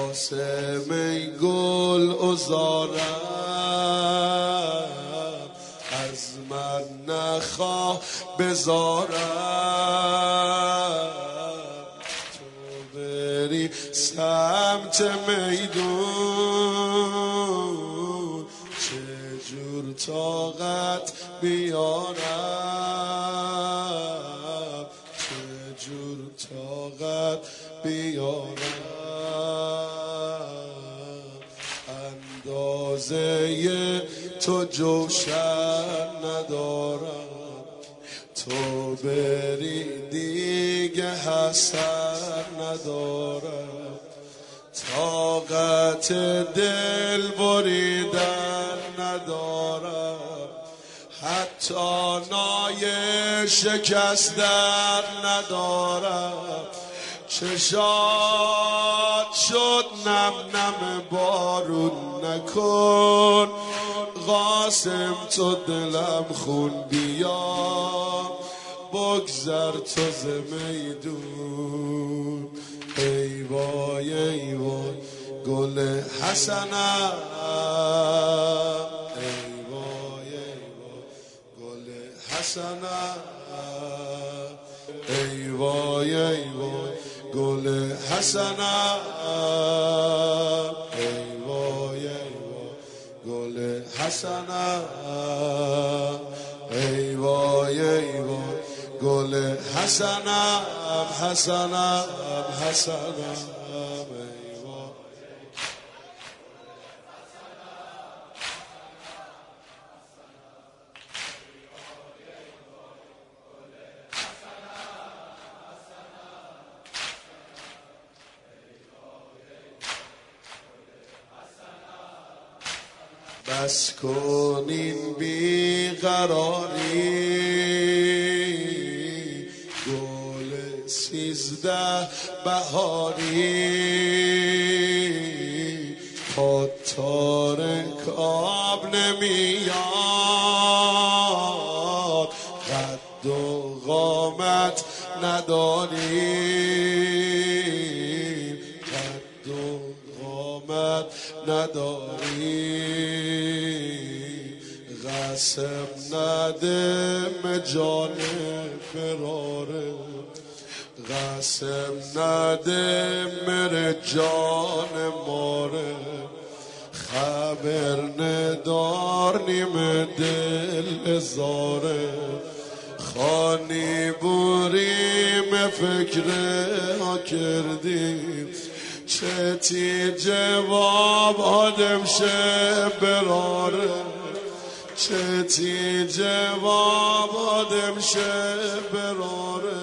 قاسم ای گل عذارم، از من نخواه بزارم. تو بری سمت میدون، چجور طاقت بیارم، چجور طاقت بیارم. اندازه تو جوشن ندارم، تو بری دیگه حسن ندارم. طاقت دل بریدن ندارم، حتی نای شکستن ندارم. چشات شد نم نم بارون نکن، قاسم تو دلم خون بیا، بگذر تو ز میدون. ای وای ای وای گل حسنم، ای وای ای وای گل حسنم، ای وای ای وای گل حسنم، ای وای ای وای گل حسنم، ای وای ای وای گل حسنم، حسنم حسنم. بس کن این بیقراری، گل 13 بهاری، پاتار کاب نمیاد، قد و قامت نداری، قد و قامت نداری. قسم ندم جان فراره، قسم ندم مر جان ماره. خبر ندار نیم دل زاره، خانی بوریم فکر ها کردیم. چتی جواب آدم شه براره، چتی جواب آدم شه براره.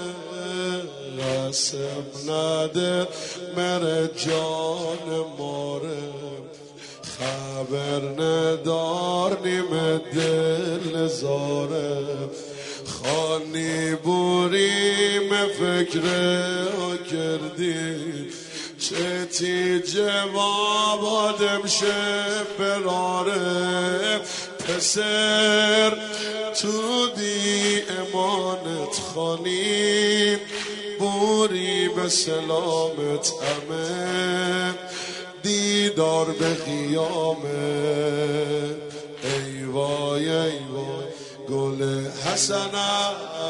قسم نده مر جان ماره، خبر ندار نیم دل زاره. خانی بوریم فکر ها کردی، چتی جواب آدم شه براره. پسر تو بی امانت خانی، بوری به سلامت همه، دیدار به قیامت. ای وای ای وای گل حسنم،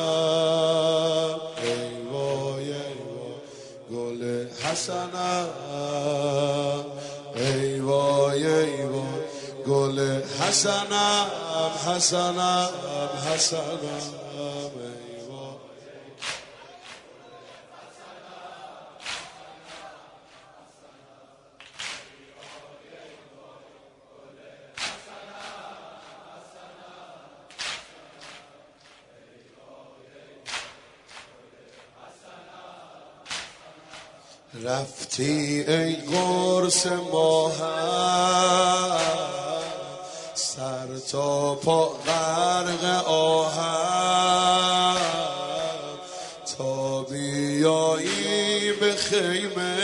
ای وای ای وای گل حسنم، ای وای ای وای گل حسنم، حسنم حسنم. رفتی ای قرص ماهم، سر تا پا غرق آهم. تا بیایی به خیمه،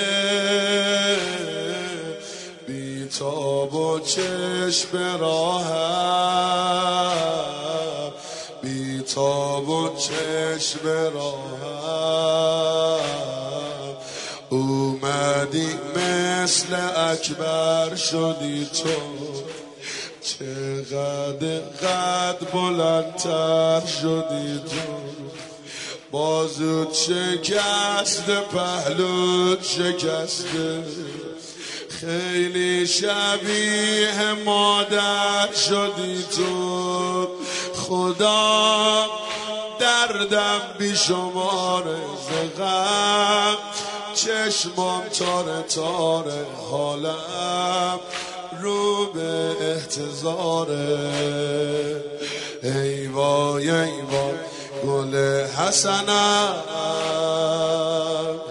بی تاب و چشم راهم، بی تاب و چشم راهم. اومدی مثل اکبر شدی تو، چقدر قد بلندتر شدی تو، بازوت شکسته پهلوت شکسته، خیلی شبیه مادر شدی تو، خدا دردم بیشماره ز غم، چشمام تاره تاره حالم رو به احتضاره. ای وای ای وای گل حسنم،